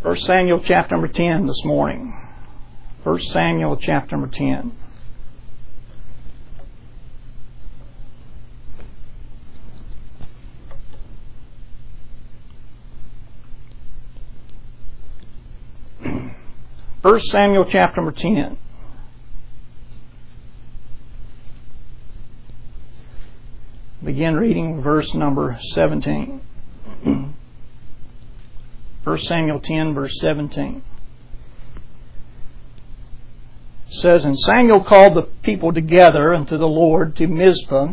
1 Samuel chapter number 10 this morning. 1 Samuel chapter number 10. First Samuel chapter number 10. Begin reading verse number 17. 1 Samuel 10 verse 17. It says, And Samuel called the people together unto the Lord to Mizpah,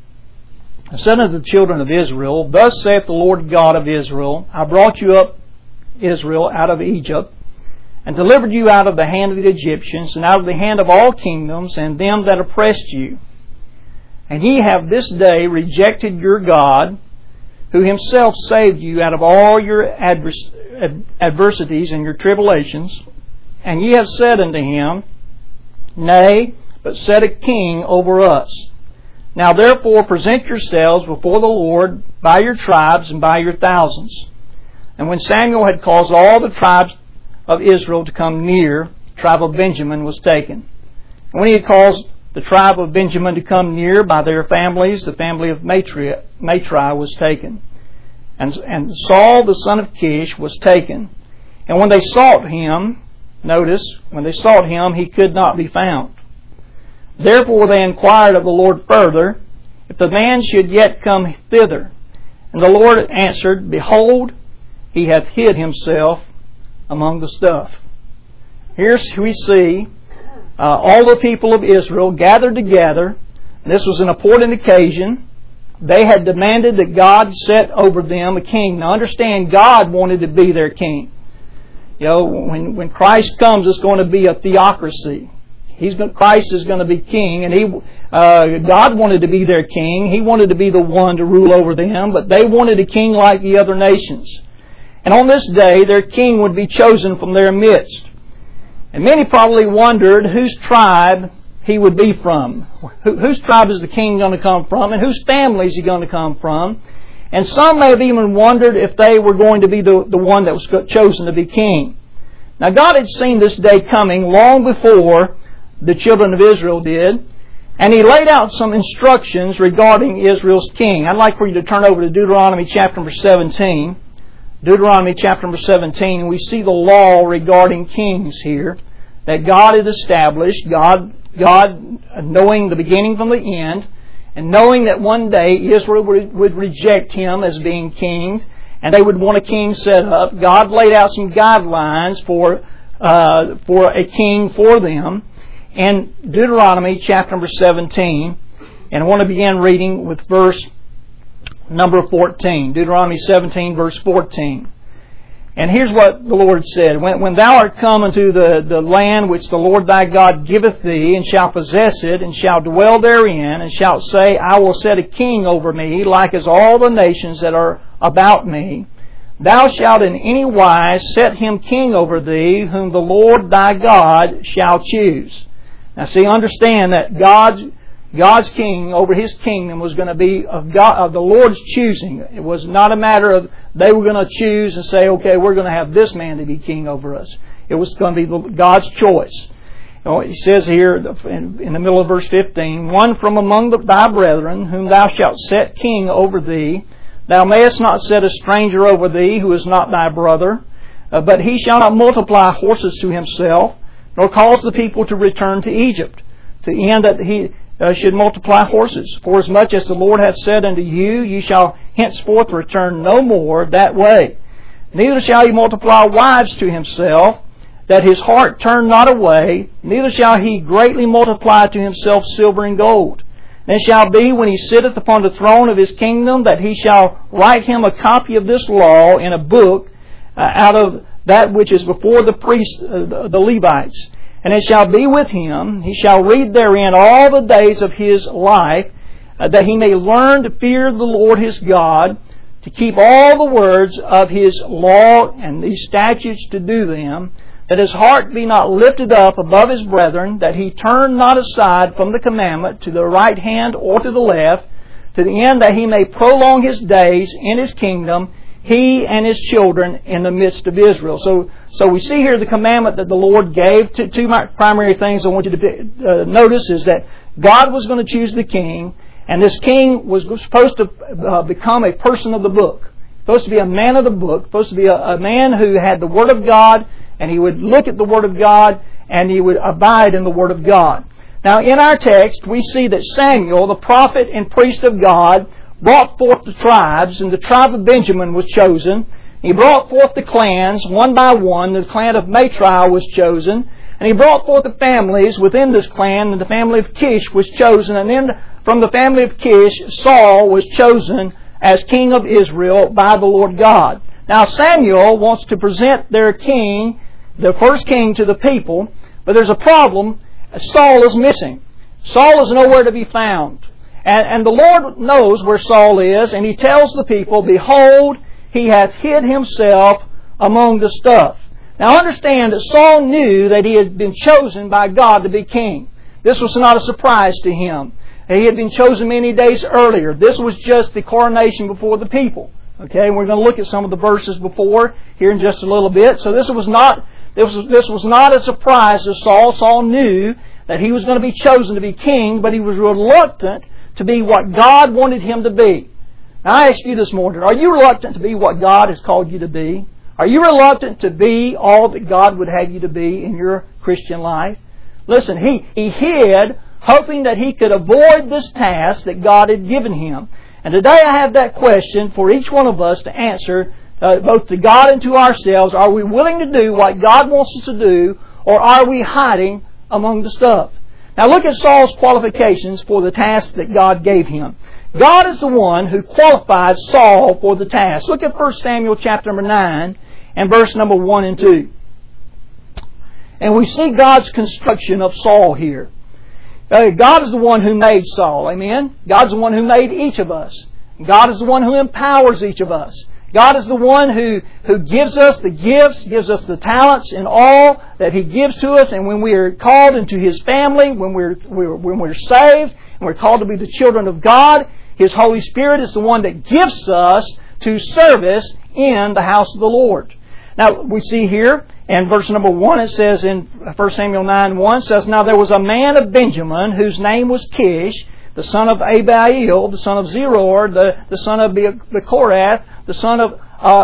and said unto the children of Israel, Thus saith the Lord God of Israel, I brought you up, Israel, out of Egypt, and delivered you out of the hand of the Egyptians, and out of the hand of all kingdoms, and them that oppressed you. And ye have this day rejected your God, who Himself saved you out of all your adversities and your tribulations. And ye have said unto Him, Nay, but set a king over us. Now therefore present yourselves before the Lord by your tribes and by your thousands. And when Samuel had caused all the tribes of Israel to come near, the tribe of Benjamin was taken. And when he had caused the tribe of Benjamin to come near by their families, the family of Matri was taken. And Saul the son of Kish was taken. And when they sought him, notice, when they sought him, he could not be found. Therefore they inquired of the Lord further, if the man should yet come thither. And the Lord answered, Behold, he hath hid himself among the stuff. Here we see all the people of Israel gathered together. And this was an important occasion. They had demanded that God set over them a king. Now understand, God wanted to be their king. You know, when Christ comes, it's going to be a theocracy. Christ is going to be king, and God wanted to be their king. He wanted to be the one to rule over them, but they wanted a king like the other nations. And on this day, their king would be chosen from their midst. And many probably wondered whose tribe he would be from. Whose tribe is the king going to come from, and whose family is he going to come from? And some may have even wondered if they were going to be the one that was chosen to be king. Now God had seen this day coming long before the children of Israel did, and He laid out some instructions regarding Israel's king. I'd like for you to turn over to Deuteronomy chapter number 17. Deuteronomy chapter number 17, and we see the law regarding kings here that God had established, God knowing the beginning from the end, and knowing that one day Israel would reject Him as being king, and they would want a king set up. God laid out some guidelines for a king for them. And Deuteronomy chapter number 17, and I want to begin reading with verse number 14. Deuteronomy 17 verse 14. And here's what the Lord said. When thou art come unto the land which the Lord thy God giveth thee, and shalt possess it, and shalt dwell therein, and shalt say, I will set a king over me, like as all the nations that are about me, thou shalt in any wise set him king over thee, whom the Lord thy God shall choose. Now see, understand that God's king over His kingdom was going to be of the Lord's choosing. It was not a matter of they were going to choose and say, okay, we're going to have this man to be king over us. It was going to be God's choice. He says here in the middle of verse 15, One from among thy brethren, whom thou shalt set king over thee, thou mayest not set a stranger over thee, who is not thy brother, but he shall not multiply horses to himself, nor cause the people to return to Egypt, to the end that he should multiply horses. For as much as the Lord hath said unto you, ye shall henceforth return no more that way. Neither shall he multiply wives to himself, that his heart turn not away, neither shall he greatly multiply to himself silver and gold. And it shall be, when he sitteth upon the throne of his kingdom, that he shall write him a copy of this law in a book out of that which is before the priests, the Levites. And it shall be with him, he shall read therein all the days of his life, that he may learn to fear the Lord his God, to keep all the words of his law and these statutes to do them, that his heart be not lifted up above his brethren, that he turn not aside from the commandment to the right hand or to the left, to the end that he may prolong his days in his kingdom, he and his children in the midst of Israel. So we see here the commandment that the Lord gave. Two primary things I want you to notice is that God was going to choose the king, and this king was supposed to become a person of the book. Supposed to be a man of the book. Supposed to be a man who had the Word of God, and he would look at the Word of God, and he would abide in the Word of God. Now, in our text, we see that Samuel, the prophet and priest of God, brought forth the tribes, and the tribe of Benjamin was chosen. He brought forth the clans, one by one. The clan of Matri was chosen. And he brought forth the families within this clan, and the family of Kish was chosen. And then from the family of Kish, Saul was chosen as king of Israel by the Lord God. Now, Samuel wants to present their king, the first king, to the people, but there's a problem. Saul is missing. Saul is nowhere to be found. And the Lord knows where Saul is, and He tells the people, "Behold, he hath hid himself among the stuff." Now understand that Saul knew that he had been chosen by God to be king. This was not a surprise to him. He had been chosen many days earlier. This was just the coronation before the people. Okay, and we're going to look at some of the verses before here in just a little bit. So this was not a surprise to Saul. Saul knew that he was going to be chosen to be king, but he was reluctant to be what God wanted him to be. Now I ask you this morning, are you reluctant to be what God has called you to be? Are you reluctant to be all that God would have you to be in your Christian life? Listen, he hid, hoping that he could avoid this task that God had given him. And today I have that question for each one of us to answer, both to God and to ourselves. Are we willing to do what God wants us to do, or are we hiding among the stuff? Now look at Saul's qualifications for the task that God gave him. God is the one who qualified Saul for the task. Look at 1 Samuel chapter number 9 and verse number 1 and 2. And we see God's construction of Saul here. God is the one who made Saul. Amen? God's the one who made each of us. God is the one who empowers each of us. God is the one who gives us the gifts, gives us the talents and all that He gives to us. And when we are called into His family, when we're saved, and we're called to be the children of God, His Holy Spirit is the one that gifts us to service in the house of the Lord. Now, we see here in verse number 1, it says in 1 Samuel 9:1, says, "Now there was a man of Benjamin whose name was Kish, the son of Abiel, the son of Zeror, the son of Bechorath, the son of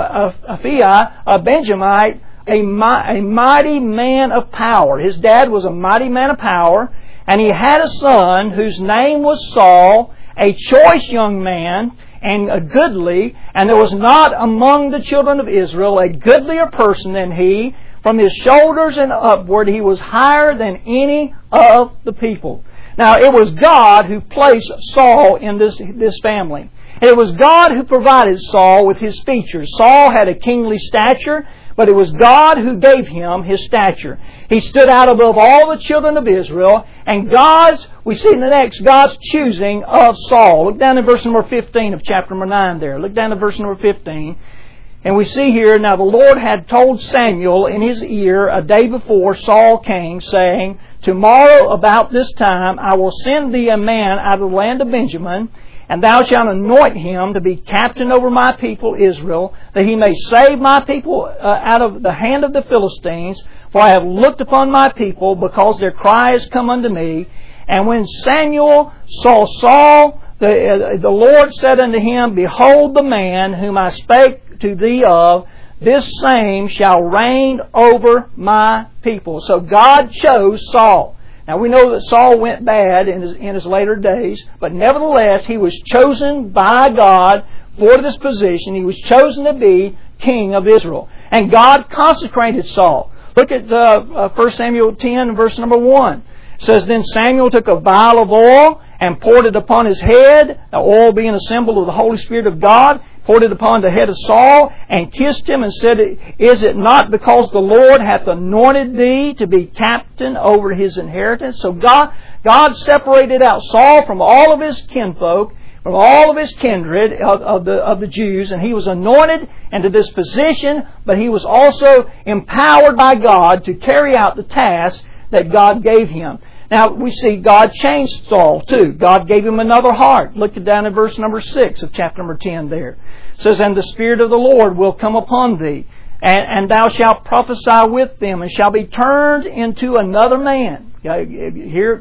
Aphiah, a Benjamite, a mighty man of power." His dad was a mighty man of power, and he had a son whose name was Saul, a choice young man, and a goodly, and there was not among the children of Israel a goodlier person than he. From his shoulders and upward, he was higher than any of the people. Now, it was God who placed Saul in this family. It was God who provided Saul with his features. Saul had a kingly stature, but it was God who gave him his stature. He stood out above all the children of Israel, and we see in the next, God's choosing of Saul. Look down in verse number 15 of chapter number 9 there. Look down to verse number 15. And we see here, "Now the Lord had told Samuel in his ear a day before Saul came, saying, Tomorrow about this time I will send thee a man out of the land of Benjamin, and thou shalt anoint him to be captain over my people Israel, that he may save my people out of the hand of the Philistines. For I have looked upon my people, because their cry has come unto me. And when Samuel saw Saul, the Lord said unto him, Behold the man whom I spake to thee of, this same shall reign over my people." So God chose Saul. Now we know that Saul went bad in his later days, but nevertheless he was chosen by God for this position. He was chosen to be king of Israel. And God consecrated Saul. Look at 1 Samuel 10 verse number 1. It says, "Then Samuel took a vial of oil and poured it upon his head," the oil being a symbol of the Holy Spirit of God, poured it upon the head of Saul, and kissed him, and said, "Is it not because the Lord hath anointed thee to be captain over his inheritance?" So God separated out Saul from all of his kinfolk, from all of his kindred of the Jews, and he was anointed into this position, but he was also empowered by God to carry out the task that God gave him. Now, we see God changed Saul too. God gave him another heart. Look down at verse number 6 of chapter number 10 there. It says, and the Spirit of the Lord will come upon thee, and thou shalt prophesy with them, and shall be turned into another man. Here,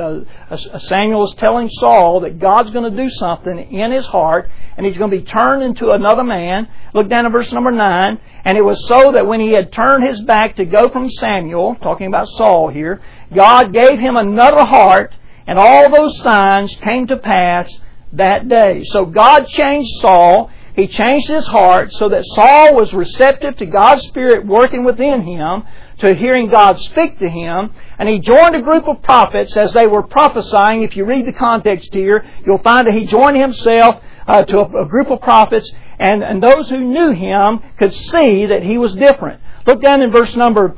Samuel is telling Saul that God's going to do something in his heart, and he's going to be turned into another man. Look down at verse number 9. And it was so that when he had turned his back to go from Samuel, talking about Saul here, God gave him another heart, and all those signs came to pass that day. So God changed Saul. He changed his heart so that Saul was receptive to God's Spirit working within him, to hearing God speak to him. And he joined a group of prophets as they were prophesying. If you read the context here, you'll find that he joined himself to a group of prophets, and those who knew him could see that he was different. Look down in verse number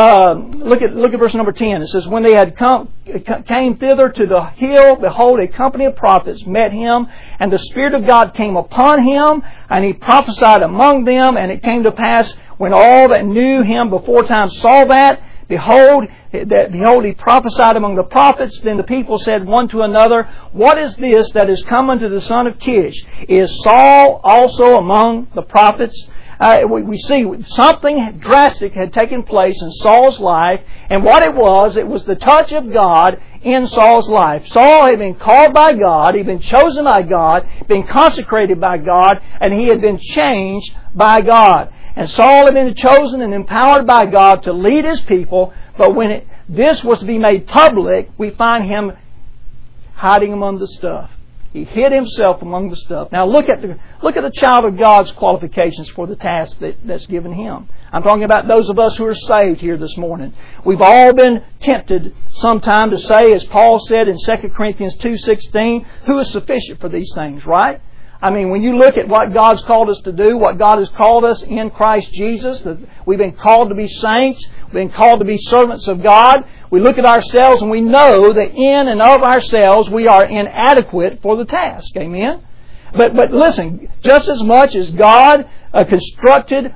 look at verse number 10. It says, when they had came thither to the hill, behold, a company of prophets met him, and the Spirit of God came upon him, and he prophesied among them. And it came to pass, when all that knew him before time saw that, behold, he prophesied among the prophets. Then the people said one to another, what is this that is come unto the son of Kish? Is Saul also among the prophets? We see something drastic had taken place in Saul's life, and what it was the touch of God in Saul's life. Saul had been called by God, he'd been chosen by God, been consecrated by God, and he had been changed by God. And Saul had been chosen and empowered by God to lead his people, but when this was to be made public, we find him hiding among the stuff. He hid himself among the stuff. Now look at the child of God's qualifications for the task that's given him. I'm talking about those of us who are saved here this morning. We've all been tempted sometime to say, as Paul said in 2 Corinthians 2:16, who is sufficient for these things, right? I mean, when you look at what God's called us to do, what God has called us in Christ Jesus, that we've been called to be saints, we've been called to be servants of God, we look at ourselves and we know that in and of ourselves we are inadequate for the task. Amen? But listen, just as much as God constructed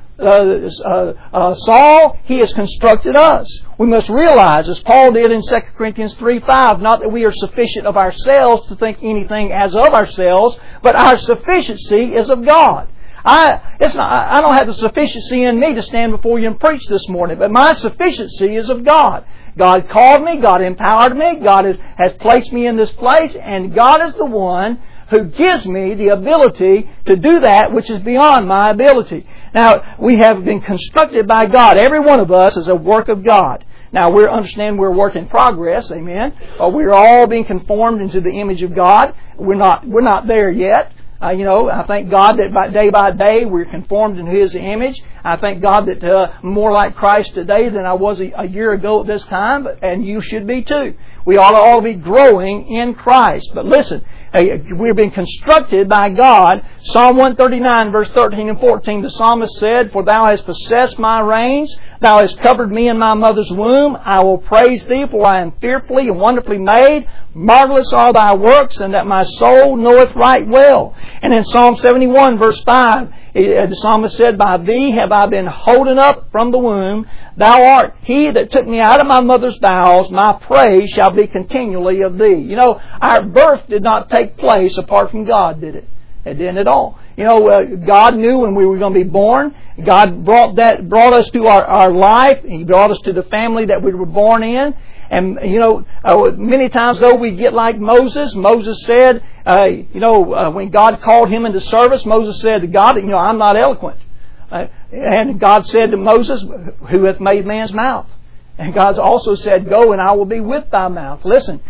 Saul, He has constructed us. We must realize, as Paul did in 2 Corinthians 3:5, not that we are sufficient of ourselves to think anything as of ourselves, but our sufficiency is of God. I don't have the sufficiency in me to stand before you and preach this morning, but my sufficiency is of God. God called me, God empowered me, God has placed me in this place, and God is the one who gives me the ability to do that which is beyond my ability. Now, we have been constructed by God. Every one of us is a work of God. Now, we're a work in progress, amen. But we're all being conformed into the image of God. We're not there yet. I thank God that by day we're conformed into His image. I thank God that I'm more like Christ today than I was a year ago at this time, and you should be too. We ought to all be growing in Christ. But listen, we're being constructed by God. Psalm 139, verse 13 and 14, the psalmist said, for Thou hast possessed my reins, Thou hast covered me in my mother's womb. I will praise Thee, for I am fearfully and wonderfully made. Marvelous are Thy works, and that my soul knoweth right well. And in Psalm 71, verse 5, the psalmist said, by Thee have I been holden up from the womb. Thou art He that took me out of my mother's bowels. My praise shall be continually of Thee. Our birth did not take place apart from God, did it? It didn't at all. God knew when we were going to be born. God brought us to our life. He brought us to the family that we were born in. And, many times though we get like Moses. Moses said, when God called him into service, Moses said to God, I'm not eloquent. And God said to Moses, who hath made man's mouth? And God also said, go and I will be with thy mouth. Listen,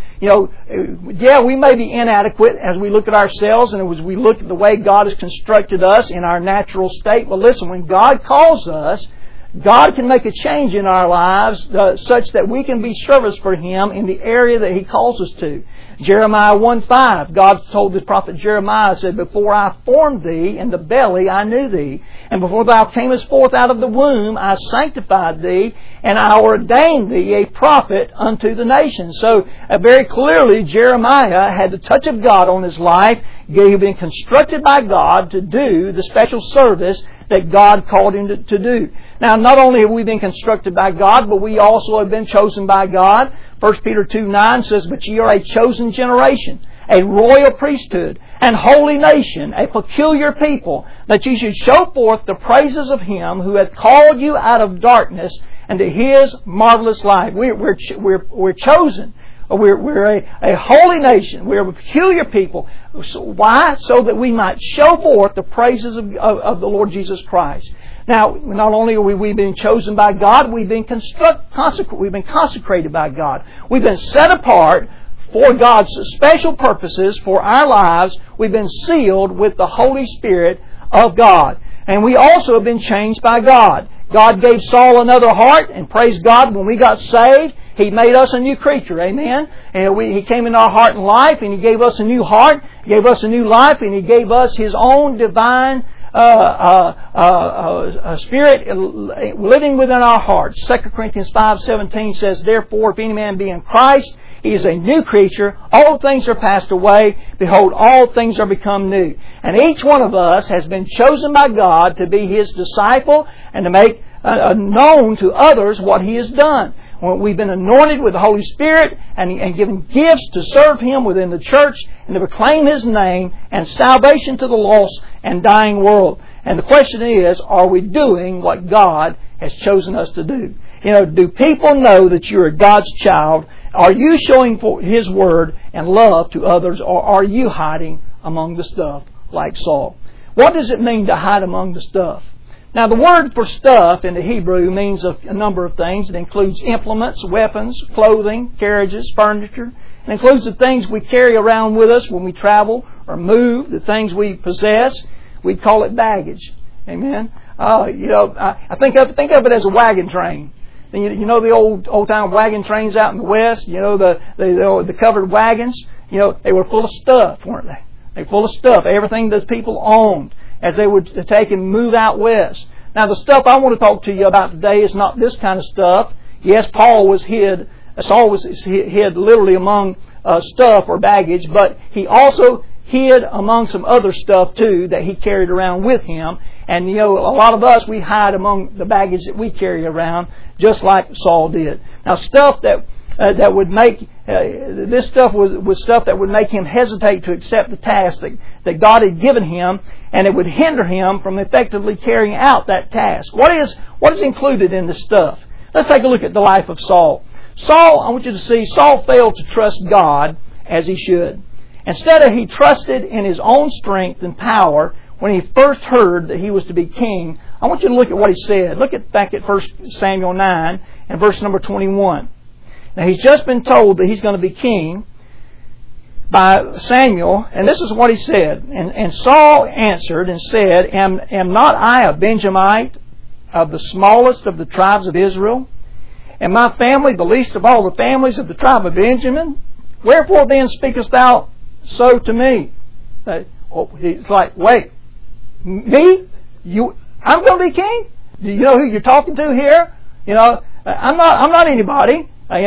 we may be inadequate as we look at ourselves and as we look at the way God has constructed us in our natural state. But listen, when God calls us, God can make a change in our lives such that we can be service for Him in the area that He calls us to. Jeremiah 1:5, God told the prophet Jeremiah, said, before I formed thee in the belly I knew thee, and before thou camest forth out of the womb I sanctified thee, and I ordained thee a prophet unto the nations. So very clearly Jeremiah had the touch of God on his life. He had been constructed by God to do the special service that God called him to do. Now, not only have we been constructed by God, but we also have been chosen by God. 1 Peter 2:9 says, but ye are a chosen generation, a royal priesthood, and holy nation, a peculiar people, that you should show forth the praises of Him who hath called you out of darkness into His marvelous light. We're chosen. We're a holy nation. We're a peculiar people. So why? So that we might show forth the praises of the Lord Jesus Christ. Now, not only are we being chosen by God, we've been consecrated by God. We've been set apart for God's special purposes for our lives. We've been sealed with the Holy Spirit of God. And we also have been changed by God. God gave Saul another heart, and praise God, when we got saved, He made us a new creature. Amen? And He came into our heart and life, and He gave us a new heart, He gave us a new life, and He gave us His own divine Spirit living within our hearts. 2 Corinthians 5:17 says, Therefore, if any man be in Christ, he is a new creature. All things are passed away. Behold, all things are become new. And each one of us has been chosen by God to be His disciple and to make known to others what He has done. We've been anointed with the Holy Spirit and given gifts to serve Him within the church and to proclaim His name and salvation to the lost and dying world. And the question is, are we doing what God has chosen us to do? Do people know that you're God's child? Are you showing for His Word and love to others, or are you hiding among the stuff like Saul? What does it mean to hide among the stuff? Now, the word for stuff in the Hebrew means a number of things. It includes implements, weapons, clothing, carriages, furniture. It includes the things we carry around with us when we travel or move, the things we possess. We call it baggage. Amen. I think of it as a wagon train. You know the old time wagon trains out in the West. The covered wagons. They were full of stuff, weren't they? They were full of stuff. Everything that people owned as they would take and move out west. Now, the stuff I want to talk to you about today is not this kind of stuff. Yes, Saul was hid literally among stuff or baggage, but he also hid among some other stuff too that he carried around with him. And a lot of us, we hide among the baggage that we carry around, just like Saul did. Now, stuff that would make this stuff was stuff that would make him hesitate to accept the task that God had given him, and it would hinder him from effectively carrying out that task. What is included in this stuff? Let's take a look at the life of Saul. Saul, I want you to see, Saul failed to trust God as he should. Instead, he trusted in his own strength and power when he first heard that he was to be king. I want you to look at what he said. Look back at 1 Samuel 9 and verse number 21. Now, he's just been told that he's going to be king by Samuel, and this is what he said. And Saul answered and said, Am not I a Benjamite of the smallest of the tribes of Israel? And my family the least of all the families of the tribe of Benjamin? Wherefore then speakest thou so to me? He's like, wait, me? I'm going to be king? Do you know who you're talking to here? I'm not anybody.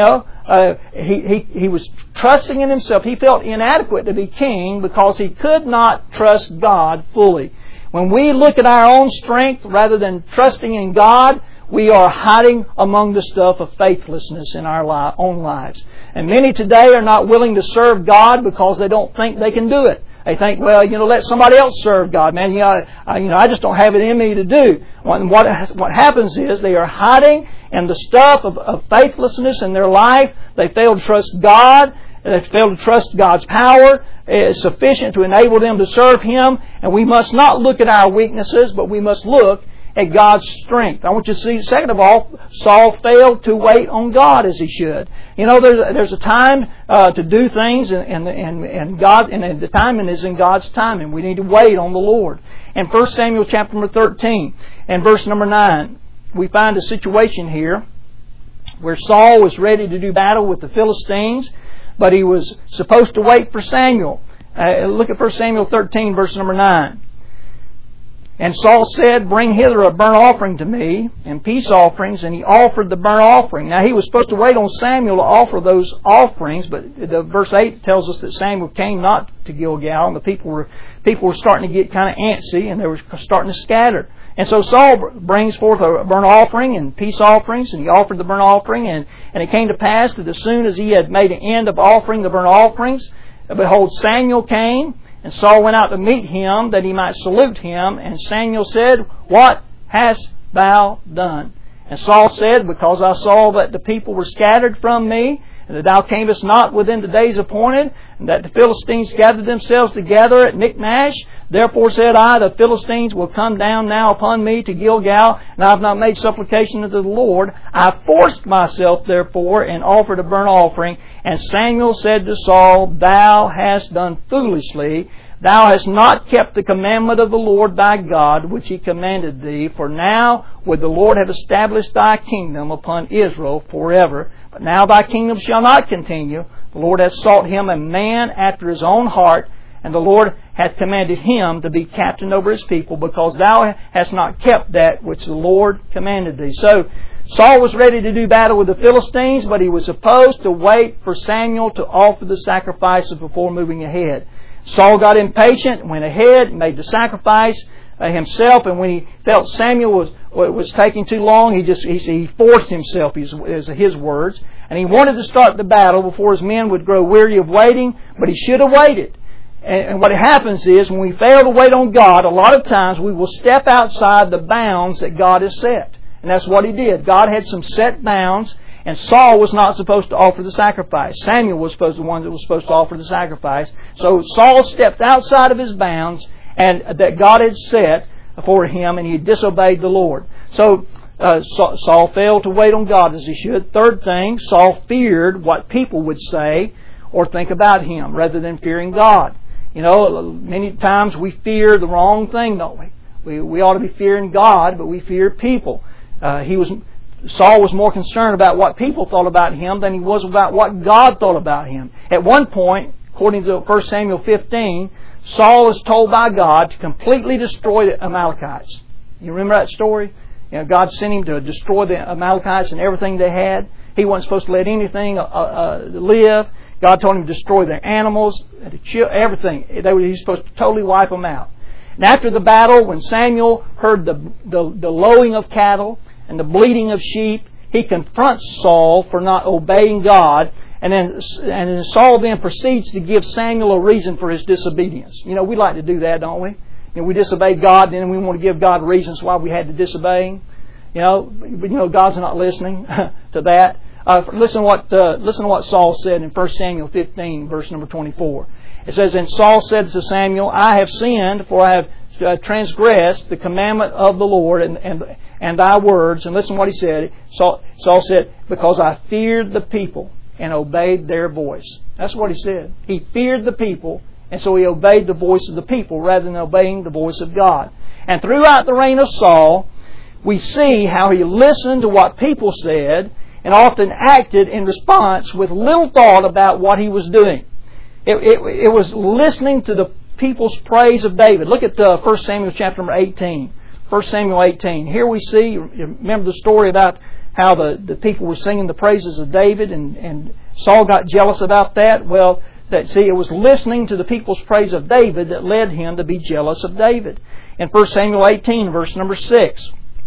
He was trusting in himself. He felt inadequate to be king because he could not trust God fully. When we look at our own strength rather than trusting in God, we are hiding among the stuff of faithlessness in our own lives. And many today are not willing to serve God because they don't think they can do it. They think, let somebody else serve God, man. I just don't have it in me to do. What happens is they are hiding in the stuff of faithlessness in their life. They fail to trust God. They fail to trust God's power is sufficient to enable them to serve Him. And we must not look at our weaknesses, but we must look at God's strength. I want you to see, second of all, Saul failed to wait on God as he should. There's a time to do things, and God, and the timing is in God's timing. We need to wait on the Lord. In 1 Samuel chapter number 13 and verse number 9, we find a situation here where Saul was ready to do battle with the Philistines, but he was supposed to wait for Samuel. Look at 1 Samuel 13, verse number 9. And Saul said, Bring hither a burnt offering to me, and peace offerings, and he offered the burnt offering. Now he was supposed to wait on Samuel to offer those offerings, but verse 8 tells us that Samuel came not to Gilgal, and the people were starting to get kind of antsy, and they were starting to scatter. And so Saul brings forth a burnt offering and peace offerings, and he offered the burnt offering, and it came to pass that as soon as he had made an end of offering the burnt offerings, behold, Samuel came, And Saul went out to meet him, that he might salute him. And Samuel said, What hast thou done? And Saul said, Because I saw that the people were scattered from me, and that thou camest not within the days appointed, and that the Philistines gathered themselves together at Michmash. Therefore said I, the Philistines will come down now upon me to Gilgal, and I have not made supplication unto the Lord. I forced myself therefore, and offered a burnt offering. And Samuel said to Saul, Thou hast done foolishly. Thou hast not kept the commandment of the Lord thy God, which He commanded thee. For now would the Lord have established thy kingdom upon Israel forever. But now thy kingdom shall not continue. The Lord hath sought him a man after his own heart, and the Lord hath commanded him to be captain over his people, because thou hast not kept that which the Lord commanded thee. So Saul was ready to do battle with the Philistines, but he was supposed to wait for Samuel to offer the sacrifices before moving ahead. Saul got impatient, went ahead, made the sacrifice himself, and when he felt Samuel was taking too long, he forced himself, is his words, and he wanted to start the battle before his men would grow weary of waiting, but he should have waited. And what happens is, when we fail to wait on God, a lot of times we will step outside the bounds that God has set. And that's what he did. God had some set bounds, and Saul was not supposed to offer the sacrifice. Samuel was the one that was supposed to offer the sacrifice. So Saul stepped outside of his bounds and that God had set for him, and he disobeyed the Lord. So Saul failed to wait on God as he should. Third thing, Saul feared what people would say or think about him rather than fearing God. You know, many times we fear the wrong thing, don't we? We ought to be fearing God, but we fear people. Saul was more concerned about what people thought about him than he was about what God thought about him. At one point, according to 1 Samuel 15, Saul is told by God to completely destroy the Amalekites. You remember that story? You know, God sent him to destroy the Amalekites and everything they had. He wasn't supposed to let anything live. God told him to destroy their animals, everything. He was supposed to totally wipe them out. And after the battle, when Samuel heard the lowing of cattle and the bleating of sheep, he confronts Saul for not obeying God. And then Saul then proceeds to give Samuel a reason for his disobedience. You know, we like to do that, don't we? You know, we disobey God, and then we want to give God reasons why we had to disobey Him. You know, God's not listening to that. Listen to what Saul said in 1 Samuel 15, verse number 24. It says, And Saul said to Samuel, I have sinned, for I have transgressed the commandment of the Lord and thy words. And listen to what he said. Saul said, Because I feared the people and obeyed their voice. That's what he said. He feared the people, and so he obeyed the voice of the people rather than obeying the voice of God. And throughout the reign of Saul, we see how he listened to what people said and often acted in response with little thought about what he was doing. It was listening to the people's praise of David. Look at 1 Samuel chapter number 18. 1 Samuel 18. Here we see, remember the story about how the people were singing the praises of David, and Saul got jealous about that. Well, it was listening to the people's praise of David that led him to be jealous of David. In 1 Samuel 18, verse number 6,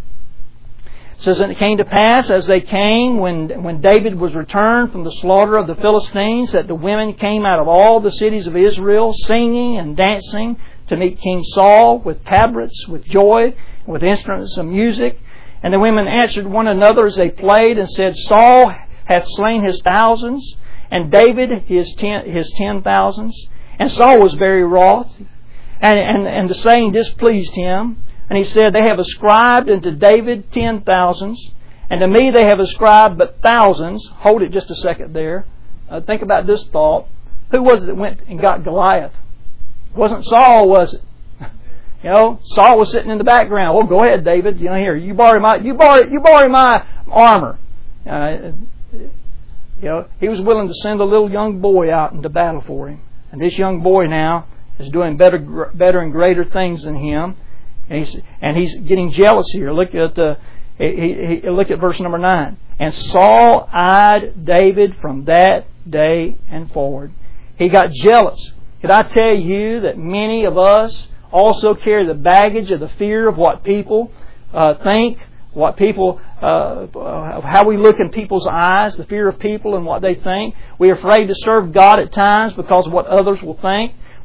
it says, And it came to pass, as they came, when David was returned from the slaughter of the Philistines, that the women came out of all the cities of Israel, singing and dancing, to meet King Saul with tabrets, with joy, and with instruments of music. And the women answered one another as they played, and said, Saul hath slain his thousands, and David his 10,000s. And Saul was very wroth, and the saying displeased him. And he said, They have ascribed unto David 10,000s, and to me they have ascribed but thousands. Hold it just a second there. Think about this thought. Who was it that went and got Goliath? It wasn't Saul, was it? You know, Saul was sitting in the background. Well, go ahead, David. You know, here, you borrow my armor. You know, he was willing to send a little young boy out into battle for him, and this young boy now is doing better and greater things than him, and he's getting jealous here. Look at look at verse number 9. And Saul eyed David from that day and forward. He got jealous. Could I tell you that many of us also carry the baggage of the fear of what people think, what people, how we look in people's eyes, the fear of people and what they think. We're afraid to serve God at times because of what others will think.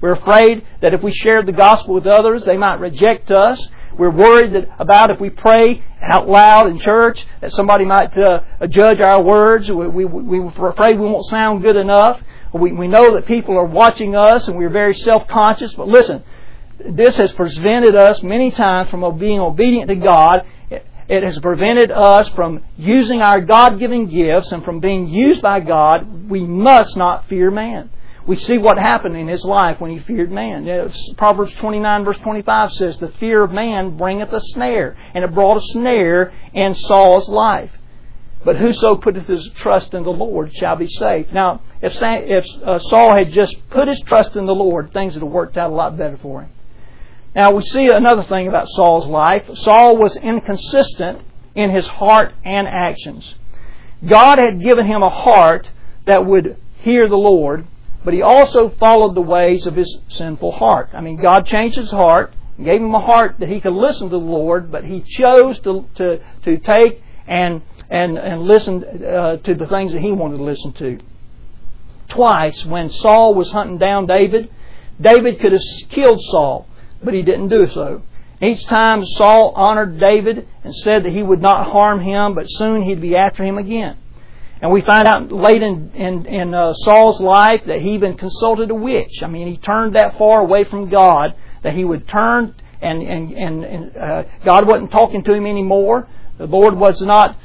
We're afraid that if we shared the gospel with others, they might reject us. We're worried about if we pray out loud in church that somebody might judge our words. We're afraid we won't sound good enough. We know that people are watching us and we're very self-conscious. But listen, this has prevented us many times from being obedient to God. It has prevented us from using our God-given gifts and from being used by God. We must not fear man. We see what happened in his life when he feared man. Proverbs 29 verse 25 says, "The fear of man bringeth a snare," and it brought a snare in Saul's life. "But whoso putteth his trust in the Lord shall be saved." Now, if Saul had just put his trust in the Lord, things would have worked out a lot better for him. Now, we see another thing about Saul's life. Saul was inconsistent in his heart and actions. God had given him a heart that would hear the Lord, but he also followed the ways of his sinful heart. I mean, God changed his heart, gave him a heart that he could listen to the Lord, but he chose to take and listen to the things that he wanted to listen to. Twice, when Saul was hunting down David, David could have killed Saul, but he didn't do so. Each time Saul honored David and said that he would not harm him, but soon he'd be after him again. And we find out late in Saul's life that he even consulted a witch. I mean, he turned that far away from God that he would turn and God wasn't talking to him anymore. The Lord was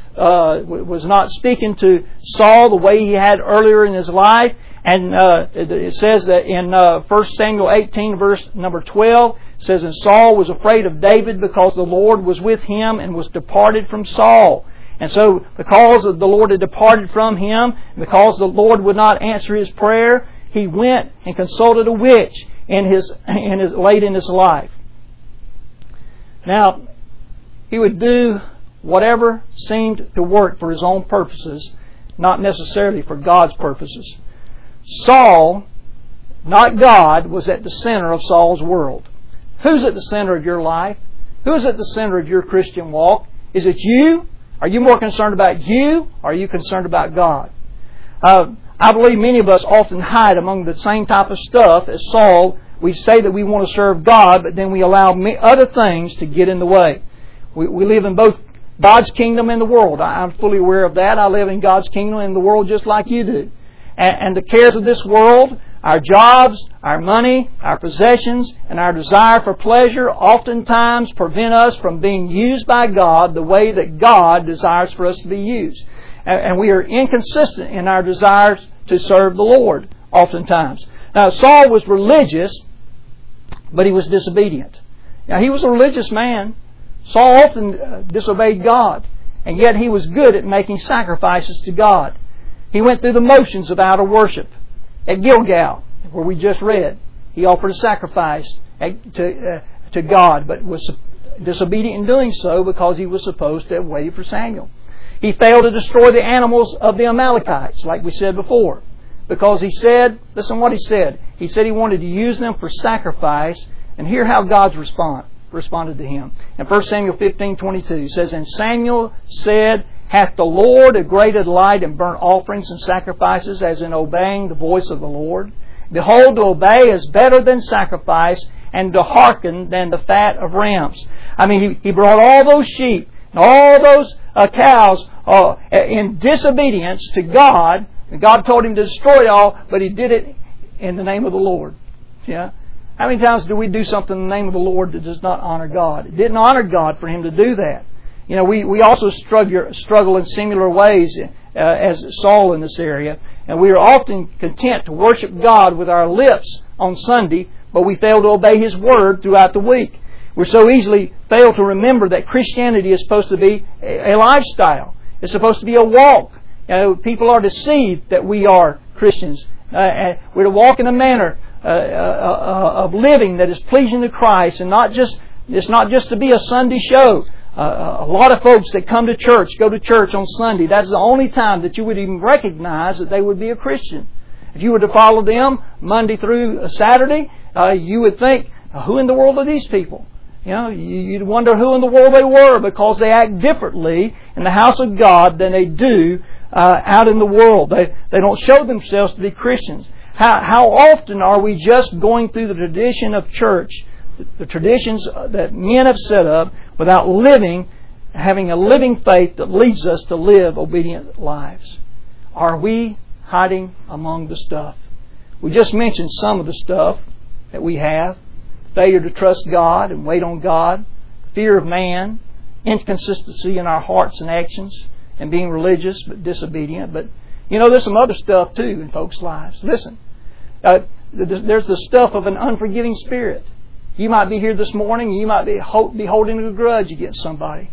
not speaking to Saul the way he had earlier in his life. And it says that in 1 Samuel 18 verse number 12, it says, "And Saul was afraid of David because the Lord was with him and was departed from Saul." And so, because the Lord had departed from him, because the Lord would not answer his prayer, he went and consulted a witch late in his life. Now, he would do whatever seemed to work for his own purposes, not necessarily for God's purposes. Saul, not God, was at the center of Saul's world. Who's at the center of your life? Who's at the center of your Christian walk? Is it you? Are you more concerned about you, or are you concerned about God? I believe many of us often hide among the same type of stuff as Saul. We say that we want to serve God, but then we allow other things to get in the way. We live in both God's kingdom and the world. I'm fully aware of that. I live in God's kingdom and the world just like you do. And the cares of this world, our jobs, our money, our possessions, and our desire for pleasure oftentimes prevent us from being used by God the way that God desires for us to be used. And we are inconsistent in our desires to serve the Lord oftentimes. Now, Saul was religious, but he was disobedient. Now, he was a religious man. Saul often disobeyed God, and yet he was good at making sacrifices to God. He went through the motions of outer worship. At Gilgal, where we just read, he offered a sacrifice to God, but was disobedient in doing so because he was supposed to have waited for Samuel. He failed to destroy the animals of the Amalekites, like we said before, because he said, listen what he said. He said he wanted to use them for sacrifice, and hear how God's responded to him. In 1 Samuel 15:22, he says, "And Samuel said, Hath the Lord a greater delight in burnt offerings and sacrifices as in obeying the voice of the Lord? Behold, to obey is better than sacrifice, and to hearken than the fat of rams." I mean, he brought all those sheep and all those cows in disobedience to God. And God told him to destroy it all, but he did it in the name of the Lord. Yeah. How many times do we do something in the name of the Lord that does not honor God? It didn't honor God for him to do that. You know, we also struggle in similar ways as Saul in this area. And we are often content to worship God with our lips on Sunday, but we fail to obey His Word throughout the week. We so easily fail to remember that Christianity is supposed to be a lifestyle. It's supposed to be a walk. You know, people are deceived that we are Christians. We're to walk in a manner of living that is pleasing to Christ, and it's not just to be a Sunday show. A lot of folks that come to church, go to church on Sunday, that's the only time that you would even recognize that they would be a Christian. If you were to follow them Monday through Saturday, you would think, who in the world are these people? You know, you'd wonder who in the world they were, because they act differently in the house of God than they do out in the world. They don't show themselves to be Christians. How often are we just going through the tradition of church, the traditions that men have set up, without having a living faith that leads us to live obedient lives? Are we hiding among the stuff? We just mentioned some of the stuff that we have. Failure to trust God and wait on God, fear of man, inconsistency in our hearts and actions, and being religious but disobedient. But there's some other stuff too in folks' lives. Listen, there's the stuff of an unforgiving spirit. You might be here this morning and you might be holding a grudge against somebody.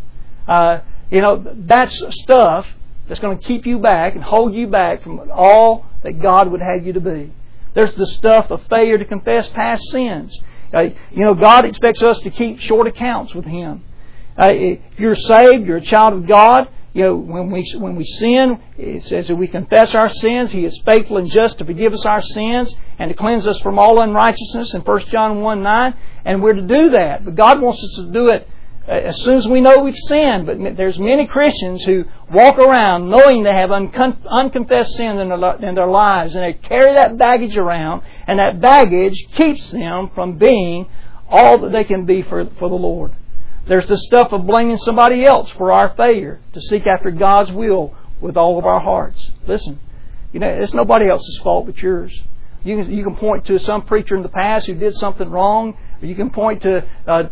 That's stuff that's going to keep you back and hold you back from all that God would have you to be. There's the stuff of failure to confess past sins. God expects us to keep short accounts with Him. If you're saved, you're a child of God. When we sin, it says that we confess our sins. He is faithful and just to forgive us our sins and to cleanse us from all unrighteousness in 1 John 1:9. And we're to do that. But God wants us to do it as soon as we know we've sinned. But there's many Christians who walk around knowing they have unconfessed sin in their lives, and they carry that baggage around, and that baggage keeps them from being all that they can be for the Lord. There's the stuff of blaming somebody else for our failure to seek after God's will with all of our hearts. Listen, it's nobody else's fault but yours. You can point to some preacher in the past who did something wrong. Or you can point to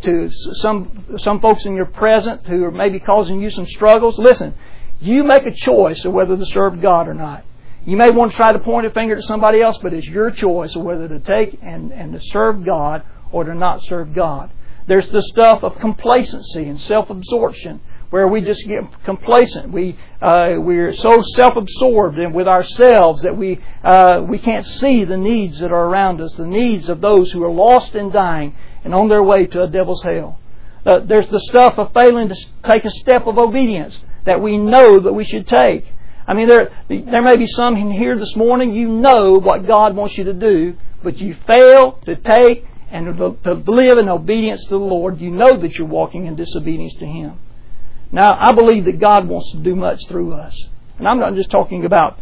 some folks in your present who are maybe causing you some struggles. Listen, you make a choice of whether to serve God or not. You may want to try to point a finger at somebody else, but it's your choice of whether to take and to serve God or to not serve God. There's the stuff of complacency and self-absorption, where we just get complacent. We're so self-absorbed and with ourselves that we can't see the needs that are around us, the needs of those who are lost and dying and on their way to a devil's hell. There's the stuff of failing to take a step of obedience that we know that we should take. I mean, there may be some in here this morning, you know what God wants you to do, but you fail to take and to live in obedience to the Lord. You know that you're walking in disobedience to Him. Now, I believe that God wants to do much through us. And I'm not just talking about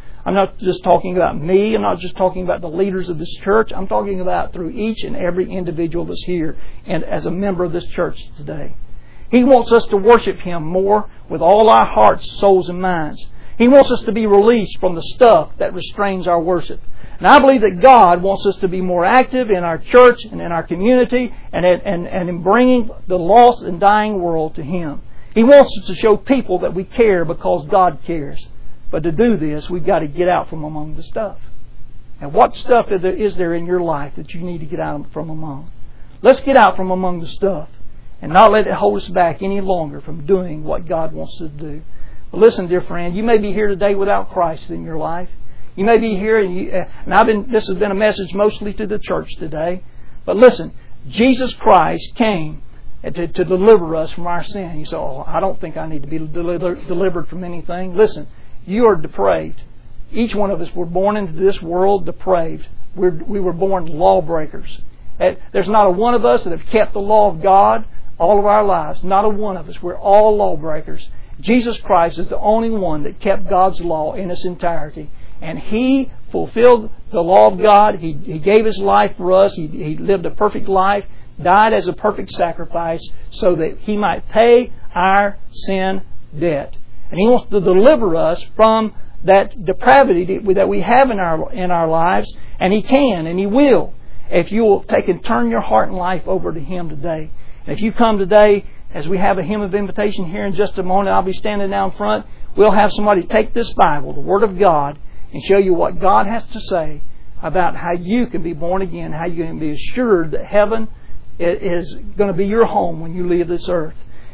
me. I'm not just talking about the leaders of this church. I'm talking about through each and every individual that's here and as a member of this church today. He wants us to worship Him more with all our hearts, souls, and minds. He wants us to be released from the stuff that restrains our worship. And I believe that God wants us to be more active in our church and in our community and in bringing the lost and dying world to Him. He wants us to show people that we care because God cares. But to do this, we've got to get out from among the stuff. And what stuff is there in your life that you need to get out from among? Let's get out from among the stuff and not let it hold us back any longer from doing what God wants us to do. But listen, dear friend, you may be here today without Christ in your life. You may be here, this has been a message mostly to the church today. But listen, Jesus Christ came to deliver us from our sin. You say, I don't think I need to be delivered from anything. Listen, you are depraved. Each one of us were born into this world depraved. We were born lawbreakers. There's not a one of us that have kept the law of God all of our lives. Not a one of us. We're all lawbreakers. Jesus Christ is the only one that kept God's law in its entirety. And He fulfilled the law of God. He gave His life for us. He lived a perfect life, died as a perfect sacrifice so that He might pay our sin debt. And He wants to deliver us from that depravity that we have in our lives. And He can and He will if you will take and turn your heart and life over to Him today. And if you come today, as we have a hymn of invitation here in just a moment, I'll be standing down front. We'll have somebody take this Bible, the Word of God, and show you what God has to say about how you can be born again, how you can be assured that heaven is going to be your home when you leave this earth.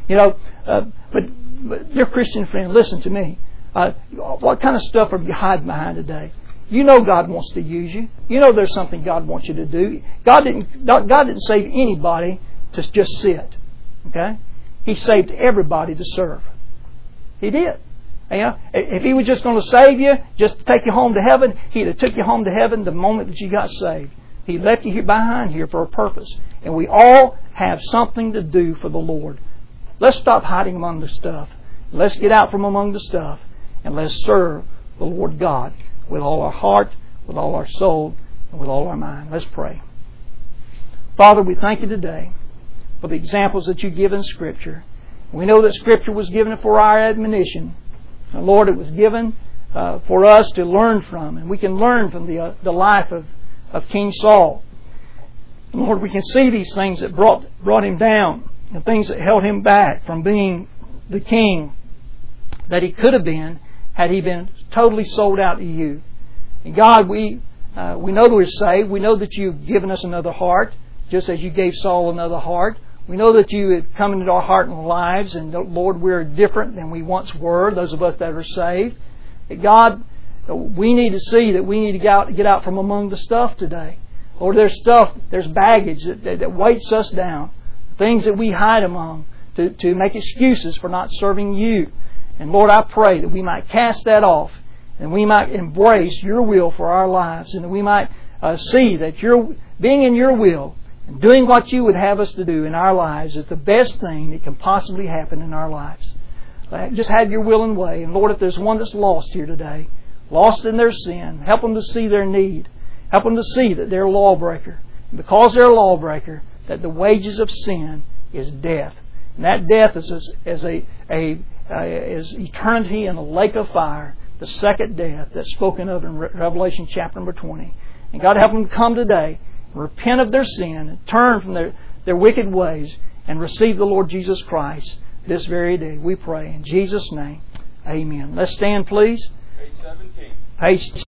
But dear Christian friend, listen to me. What kind of stuff are you hiding behind today? You know God wants to use you. You know there's something God wants you to do. God didn't save anybody to just sit. Okay? He saved everybody to serve. He did. If He was just going to save you, just to take you home to heaven, He'd have took you home to heaven the moment that you got saved. He left you here behind here for a purpose. And we all have something to do for the Lord. Let's stop hiding among the stuff. Let's get out from among the stuff and let's serve the Lord God with all our heart, with all our soul, and with all our mind. Let's pray. Father, we thank You today for the examples that You give in Scripture. We know that Scripture was given for our admonition. And Lord, it was given for us to learn from. And we can learn from the life of King Saul. And Lord, we can see these things that brought him down, the things that held him back from being the king that he could have been had he been totally sold out to You. And God, we know that we're saved. We know that You've given us another heart, just as You gave Saul another heart. We know that You have come into our heart and lives, and Lord, we're different than we once were, those of us that are saved. But God, we need to see that we need to get out from among the stuff today. Lord, there's baggage that weights us down, things that we hide among to make excuses for not serving You. And Lord, I pray that we might cast that off, and we might embrace Your will for our lives, and that we might see that being in Your will and doing what You would have us to do in our lives is the best thing that can possibly happen in our lives. Just have Your will and way. And Lord, if there's one that's lost here today, lost in their sin, help them to see their need. Help them to see that they're a lawbreaker. And because they're a lawbreaker, that the wages of sin is death. And that death is eternity in a lake of fire, the second death that's spoken of in Revelation chapter number 20. And God, help them to come today, repent of their sin, and turn from their wicked ways, and receive the Lord Jesus Christ this very day. We pray in Jesus' name. Amen. Let's stand, please. Page 17. Page